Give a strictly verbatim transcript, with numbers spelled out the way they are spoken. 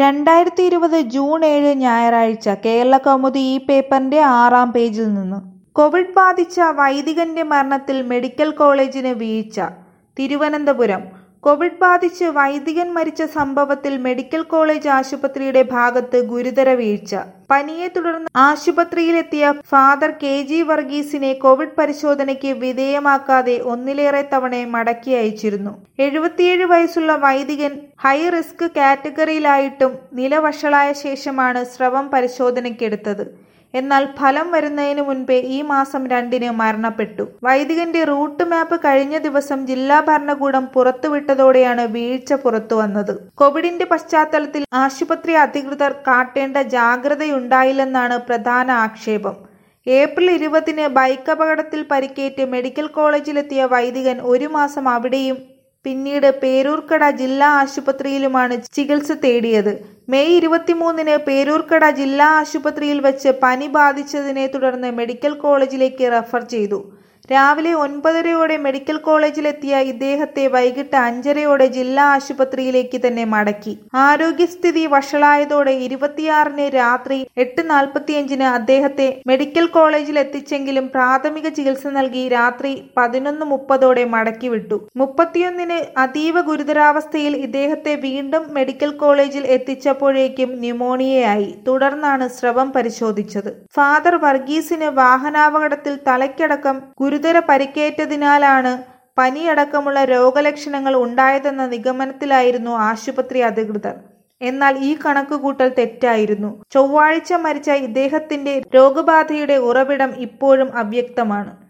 രണ്ടായിരത്തി ഇരുപത് ജൂൺ ഏഴ് ഞായറാഴ്ച കേരളകൗമുദി ഈ പേപ്പറിന്റെ ആറാം പേജിൽ നിന്ന് കോവിഡ് ബാധിച്ച വൈദികന്റെ മരണത്തിൽ മെഡിക്കൽ കോളേജിന് വീഴ്ച. തിരുവനന്തപുരം കോവിഡ് ബാധിച്ച് വൈദികൻ മരിച്ച സംഭവത്തിൽ മെഡിക്കൽ കോളേജ് ആശുപത്രിയുടെ ഭാഗത്ത് ഗുരുതര വീഴ്ച. പനിയെ തുടർന്ന് ആശുപത്രിയിലെത്തിയ ഫാദർ കെ ജി വർഗീസിനെ കോവിഡ് പരിശോധനയ്ക്ക് വിധേയമാക്കാതെ ഒന്നിലേറെ തവണ മടക്കി അയച്ചിരുന്നു. എഴുപത്തിയേഴ് വയസ്സുള്ള വൈദികൻ ഹൈ റിസ്ക് കാറ്റഗറിയിലായിട്ടും നില വഷളായ ശേഷമാണ് സ്രവം പരിശോധനയ്ക്കെടുത്തത്. എന്നാൽ ഫലം വരുന്നതിന് മുൻപേ ഈ മാസം രണ്ടിന് മരണപ്പെട്ടു. വൈദികന്റെ റൂട്ട് മാപ്പ് കഴിഞ്ഞ ദിവസം ജില്ലാ ഭരണകൂടം പുറത്തുവിട്ടതോടെയാണ് വീഴ്ച പുറത്തുവന്നത്. കോവിഡിന്റെ പശ്ചാത്തലത്തിൽ ആശുപത്രി അധികൃതർ കാട്ടേണ്ട ജാഗ്രതയുണ്ടായില്ലെന്നാണ് പ്രധാന ആക്ഷേപം. ഏപ്രിൽ ഇരുപതിന് ബൈക്ക് അപകടത്തിൽ പരിക്കേറ്റ് മെഡിക്കൽ കോളേജിലെത്തിയ വൈദികൻ ഒരു മാസം അവിടെയും പിന്നീട് പേരൂർക്കട ജില്ലാ ആശുപത്രിയിലുമാണ് ചികിത്സ തേടിയത്. മെയ് ഇരുപത്തിമൂന്നിന് പേരൂർക്കട ജില്ലാ ആശുപത്രിയിൽ വെച്ച് പനി ബാധിച്ചതിനെ തുടർന്ന് മെഡിക്കൽ കോളേജിലേക്ക് റഫർ ചെയ്തു. രാവിലെ ഒൻപതരയോടെ മെഡിക്കൽ കോളേജിലെത്തിയ ഇദ്ദേഹത്തെ വൈകിട്ട് അഞ്ചരയോടെ ജില്ലാ ആശുപത്രിയിലേക്ക് തന്നെ മടക്കി. ആരോഗ്യസ്ഥിതി വഷളായതോടെ ഇരുപത്തിയാറിന് രാത്രി എട്ട് നാൽപ്പത്തിയഞ്ചിന് അദ്ദേഹത്തെ മെഡിക്കൽ കോളേജിൽ എത്തിച്ചെങ്കിലും പ്രാഥമിക ചികിത്സ നൽകി രാത്രി പതിനൊന്ന് മുപ്പതോടെ മടക്കി വിട്ടു. മുപ്പത്തിയൊന്നിന് അതീവ ഗുരുതരാവസ്ഥയിൽ ഇദ്ദേഹത്തെ വീണ്ടും മെഡിക്കൽ കോളേജിൽ എത്തിച്ചപ്പോഴേക്കും ന്യൂമോണിയയായി. തുടർന്നാണ് സ്രവം പരിശോധിച്ചത്. ഫാദർ വർഗീസിന് വാഹനാപകടത്തിൽ തലയ്ക്കടക്കം ഗുരുതര പരിക്കേറ്റതിനാലാണ് പനിയടക്കമുള്ള രോഗലക്ഷണങ്ങൾ ഉണ്ടായതെന്ന നിഗമനത്തിലായിരുന്നു ആശുപത്രി അധികൃതർ. എന്നാൽ ഈ കണക്കുകൂട്ടൽ തെറ്റായിരുന്നു. ചൊവ്വാഴ്ച മരിച്ച ഇദ്ദേഹത്തിന്റെ രോഗബാധയുടെ ഉറവിടം ഇപ്പോഴും അവ്യക്തമാണ്.